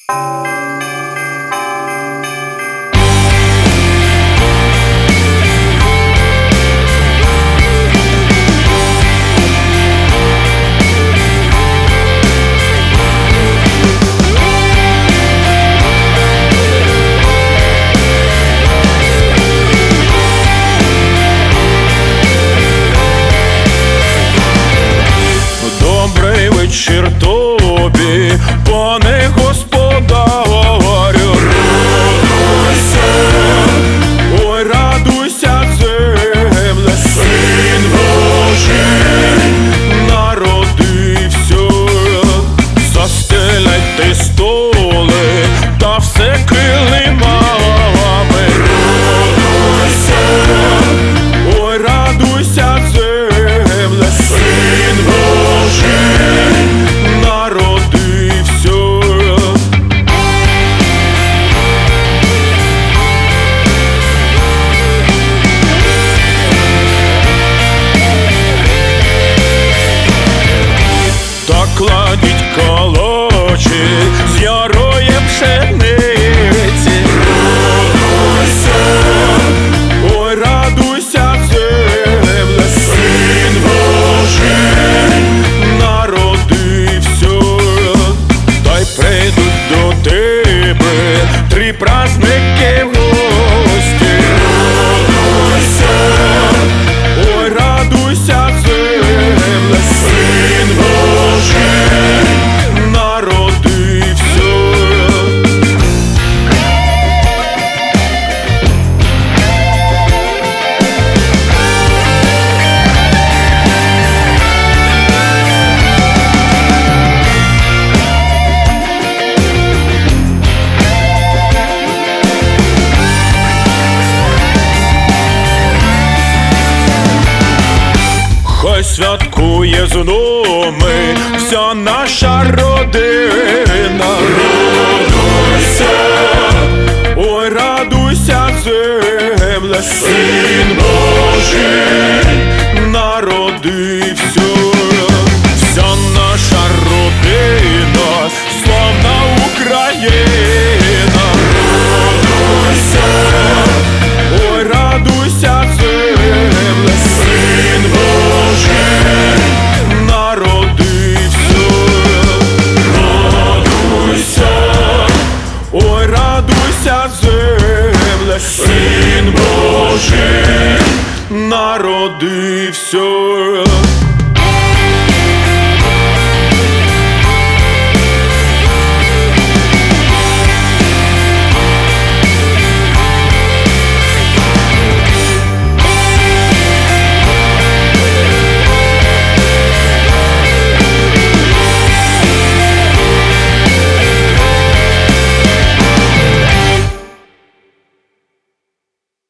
Добрий вечір тобі, пане господарю. Радуйся, ой, радуйся, земле, Син Божий народився. Застеляйте столи та все килимами. Радуйся, ой, радуйся, земле, Син Божий народився. Та кладіть колочі з ярої пшениці. Радуйся, ой, радуйся, земле, Син Божий народився. Та й прийдуть до тебе три праздники в гості. Радуйся, ой, радуйся, земле, Син Божий народився. Хай святкує з нами вся наша родина. Радуйся, ой, радуйся, земле, Син Божий народився. Вся наша родина, славна Україна. Радуйся, ой, радуйся, земле, Син Божий народився. Радуйся, ой, радуйся, земле, Син Божий народився.